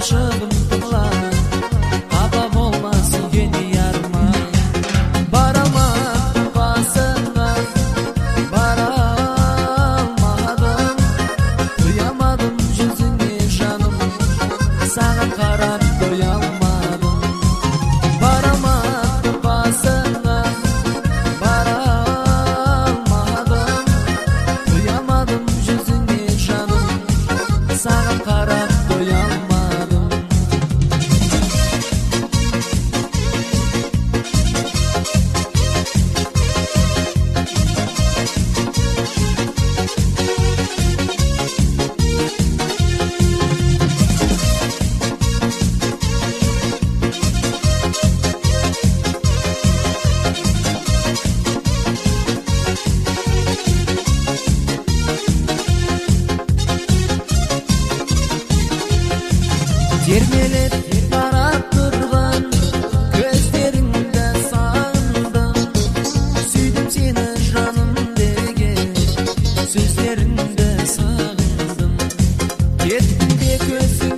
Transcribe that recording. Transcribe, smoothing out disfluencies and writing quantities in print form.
ашығым тыңла, қапа болма сүйгені ярыма. Бара алмадым қасыңа, бара алмадым, ұямадым жүзіңе жаным, саған қарап қоя алмадым. Бара алмадым қасыңа, бара алмадым, ұямадым жүзіңе жаным, саған қарап қоя алмадым. Термелеп бара тұрған көздеріңді сағындым, сүйдім сені жаным деген сөздеріңді сағындым. Кеттің бе көзі